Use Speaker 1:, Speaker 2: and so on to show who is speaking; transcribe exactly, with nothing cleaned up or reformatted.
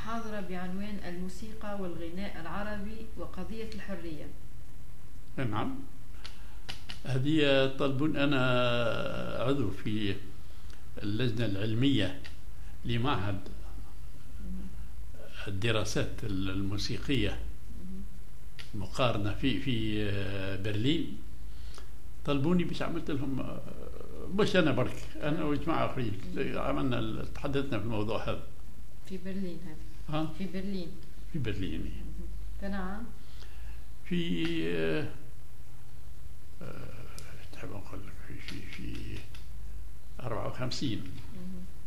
Speaker 1: محاضرة بعنوان الموسيقى والغناء العربي وقضية الحرية.
Speaker 2: نعم، هذه طلب. أنا عضو في اللجنة العلمية لمعهد الدراسات الموسيقية مقارنة في في برلين. طلبوني باش عملت لهم، مش أنا برك، أنا وجماعة آخرين عملنا تحدثنا في الموضوع هذا
Speaker 1: في برلين. هذا
Speaker 2: ها؟
Speaker 1: في برلين
Speaker 2: في برلين.
Speaker 1: كان عام
Speaker 2: في أه أه تحب نقول لك في في في أربعة وخمسين.